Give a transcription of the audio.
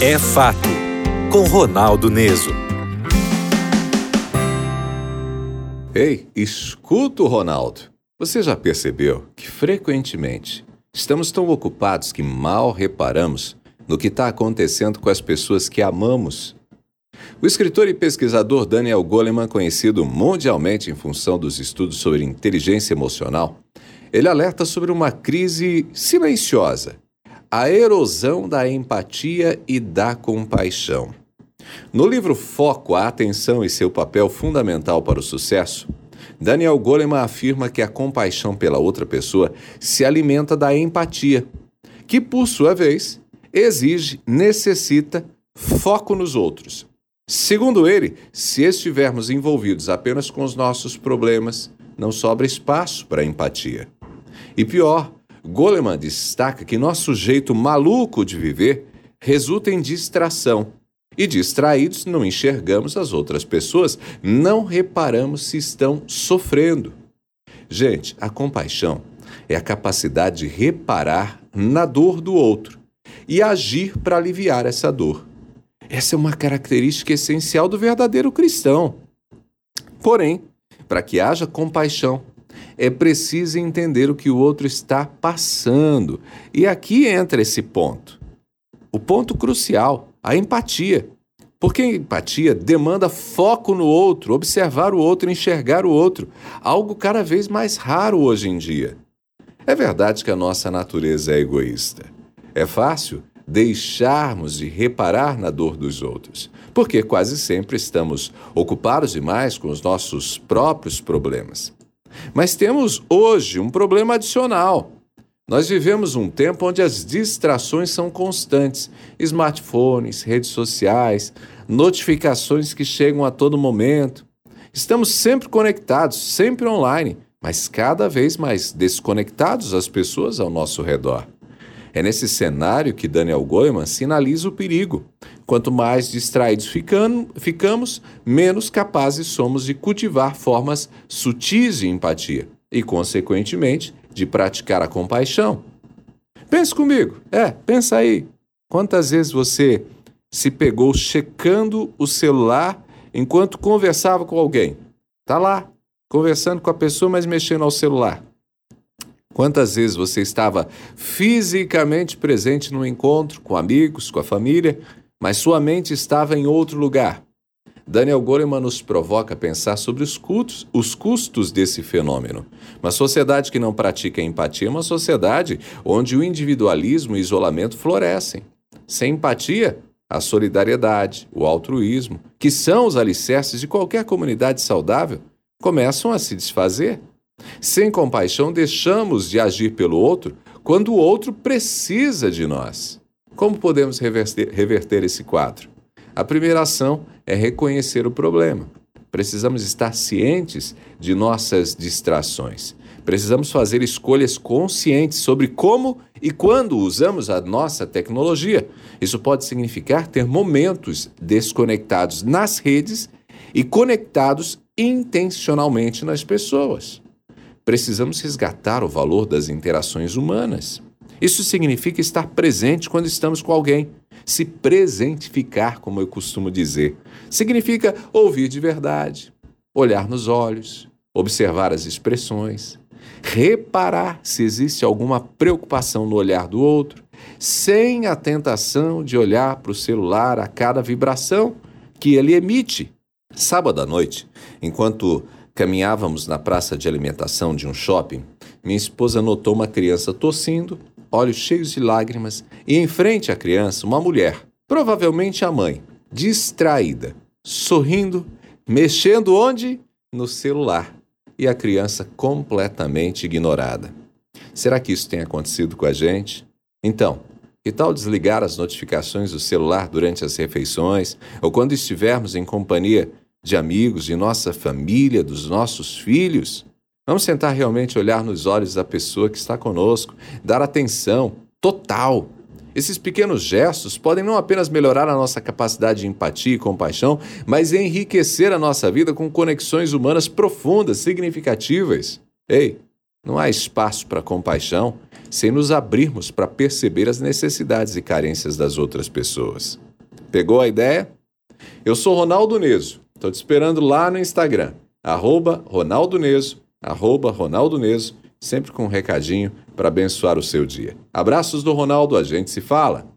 É Fato, com Ronaldo Neso. Ei, escuta o Ronaldo. Você já percebeu que frequentemente estamos tão ocupados que mal reparamos no que está acontecendo com as pessoas que amamos? O escritor e pesquisador Daniel Goleman, conhecido mundialmente em função dos estudos sobre inteligência emocional, ele alerta sobre uma crise silenciosa, a erosão da empatia e da compaixão. No livro Foco, a Atenção e seu papel fundamental para o sucesso, Daniel Goleman afirma que a compaixão pela outra pessoa se alimenta da empatia, que, por sua vez, necessita foco nos outros. Segundo ele, se estivermos envolvidos apenas com os nossos problemas, não sobra espaço para empatia. E pior, Goleman destaca que nosso jeito maluco de viver resulta em distração. E distraídos, não enxergamos as outras pessoas, não reparamos se estão sofrendo. Gente, a compaixão é a capacidade de reparar na dor do outro e agir para aliviar essa dor. Essa é uma característica essencial do verdadeiro cristão. Porém, para que haja compaixão, é preciso entender o que o outro está passando. E aqui entra esse ponto. O ponto crucial, a empatia. Porque a empatia demanda foco no outro, observar o outro, enxergar o outro. Algo cada vez mais raro hoje em dia. É verdade que a nossa natureza é egoísta. É fácil deixarmos de reparar na dor dos outros, porque quase sempre estamos ocupados demais com os nossos próprios problemas. Mas temos hoje um problema adicional. Nós vivemos um tempo onde as distrações são constantes. Smartphones, redes sociais, notificações que chegam a todo momento. Estamos sempre conectados, sempre online, mas cada vez mais desconectados as pessoas ao nosso redor. É nesse cenário que Daniel Goleman sinaliza o perigo. Quanto mais distraídos ficamos, menos capazes somos de cultivar formas sutis de empatia e, consequentemente, de praticar a compaixão. Pense comigo, pensa aí. Quantas vezes você se pegou checando o celular enquanto conversava com alguém? Está lá, conversando com a pessoa, mas mexendo ao celular. Quantas vezes você estava fisicamente presente no encontro com amigos, com a família, mas sua mente estava em outro lugar? Daniel Goleman nos provoca a pensar sobre os custos desse fenômeno. Uma sociedade que não pratica empatia é uma sociedade onde o individualismo e o isolamento florescem. Sem empatia, a solidariedade, o altruísmo, que são os alicerces de qualquer comunidade saudável, começam a se desfazer. Sem compaixão, deixamos de agir pelo outro quando o outro precisa de nós. Como podemos reverter esse quadro? A primeira ação é reconhecer o problema. Precisamos estar cientes de nossas distrações. Precisamos fazer escolhas conscientes sobre como e quando usamos a nossa tecnologia. Isso pode significar ter momentos desconectados nas redes e conectados intencionalmente nas pessoas. Precisamos resgatar o valor das interações humanas. Isso significa estar presente quando estamos com alguém. Se presentificar, como eu costumo dizer. Significa ouvir de verdade, olhar nos olhos, observar as expressões, reparar se existe alguma preocupação no olhar do outro, sem a tentação de olhar para o celular a cada vibração que ele emite. Sábado à noite, enquanto caminhávamos na praça de alimentação de um shopping, minha esposa notou uma criança tossindo, olhos cheios de lágrimas, e em frente à criança uma mulher, provavelmente a mãe, distraída, sorrindo, mexendo onde? No celular, e a criança completamente ignorada. Será que isso tem acontecido com a gente? Então, que tal desligar as notificações do celular durante as refeições, ou quando estivermos em companhia de amigos, de nossa família, dos nossos filhos? Vamos tentar realmente olhar nos olhos da pessoa que está conosco, dar atenção total. Esses pequenos gestos podem não apenas melhorar a nossa capacidade de empatia e compaixão, mas enriquecer a nossa vida com conexões humanas profundas, significativas. Ei, não há espaço para compaixão sem nos abrirmos para perceber as necessidades e carências das outras pessoas. Pegou a ideia? Eu sou Ronaldo Neso. Estou te esperando lá no Instagram. @Ronaldo Neso, @Ronaldo Neso, sempre com um recadinho para abençoar o seu dia. Abraços do Ronaldo, a gente se fala.